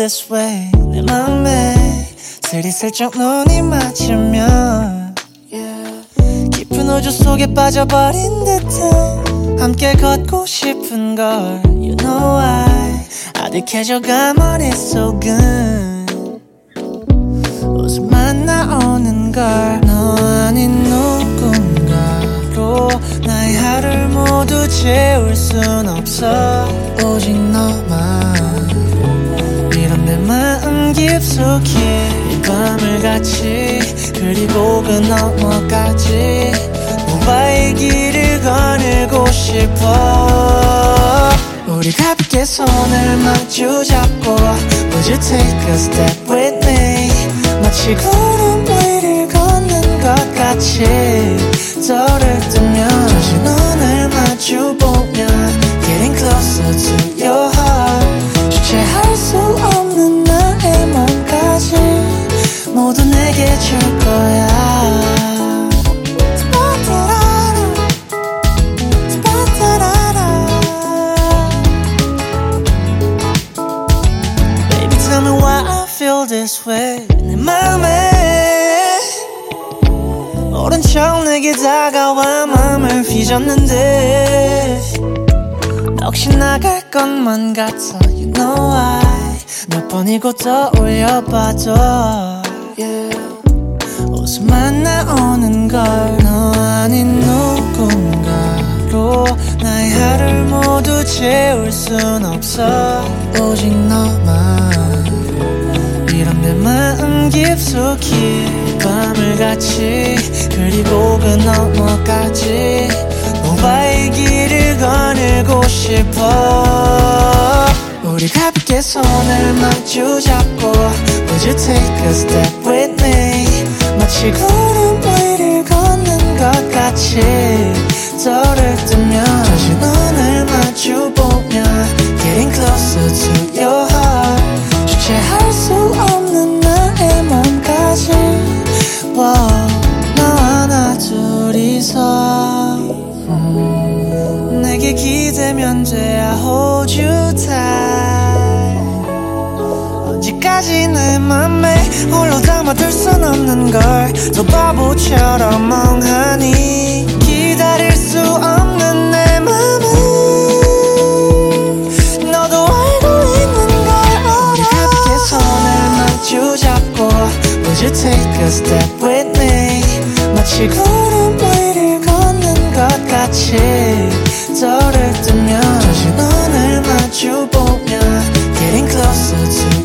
this way. 내 맘에 스리슬쩍 눈이 맞추면 깊은 우주 속에 빠져버린 듯해. 함께 걷고 싶은 걸 You know why 아득해져가 머릿속은 웃음만 나오는 걸. 너 아닌 누군가로 나의 하루를 모두 채울 순 없어. 오직 너만 이런 내 마음 깊숙이 이 밤을 같이 그리고 그 너머까지 너와의 길을 거닐고 싶어. 우리 가볍게 손을 마주 잡고 Would you take a step with me. 마치 구름 위를 걷는 것 같이 떠를 뜨면 다시 눈을 마주보면 Getting closer to your heart. 주체할 수 없는 나의 몸까지 모두 내게 줄 거야. Baby tell me why I feel this way. 내 맘에 오른 척 내게 다가와 맘을 휘젓는데 혹시 나갈 것만 같아. You know why 몇 번이고 떠올려봐도 웃음만 나오는 걸. 너 아닌 누군가로 나의 하루를 모두 채울 순 없어. 오직 너만 이런 내 마음 깊숙이 밤을 같이 그리고 그 너머까지 너와의 길을 거닐고 싶어. 우리 가볍게 손을 마주 잡고 Would you take a step with me. 마치 구름 위를 걷는 것 같이 떠를 뜨면 다시 눈을 마주보면 Getting closer to your heart. 주체할 수 없는 나의 몸까지 너와 나 둘이서 내게 기대면 돼. I hold you tight. 언제까지 내 맘에 홀로 담아둘 순 없는 걸. 너 바보처럼 멍하니 기다릴 수 없는 내 맘은 너도 알고 있는 걸 알아. 우리 가볍게 손을 마주 잡고 Would you take a step with me. 마치 구름 위를 걷는 것 같이 떠를 뜨면 다시 눈을 마주보면 Getting closer to